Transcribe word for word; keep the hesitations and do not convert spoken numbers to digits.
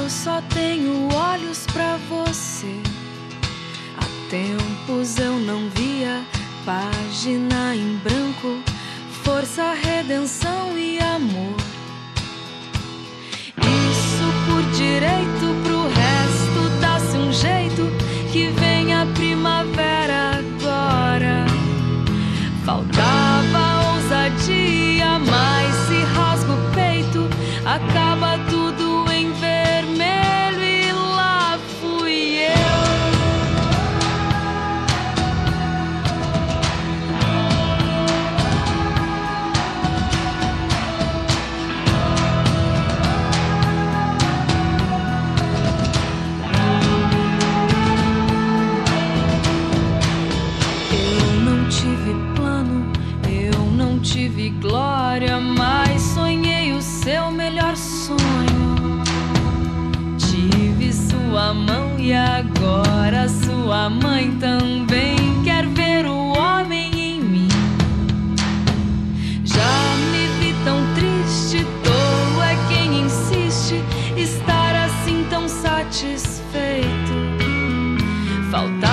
eu só tenho olhos pra você. Há tempos eu não via página em branco, força, redenção e amor. Isso por direito, pro resto dá-se um jeito, que vem a primavera agora. Faltava ousadia, mas se rasga o peito, acaba tudo em vermelho e lá fui eu. Eu não tive plano, eu não tive glória, mas sonhei o seu melhor sonho. Tive sua mão e agora sua mãe também quer ver o homem em mim. Já me vi tão triste, tolo é quem insiste estar assim tão satisfeito. Falta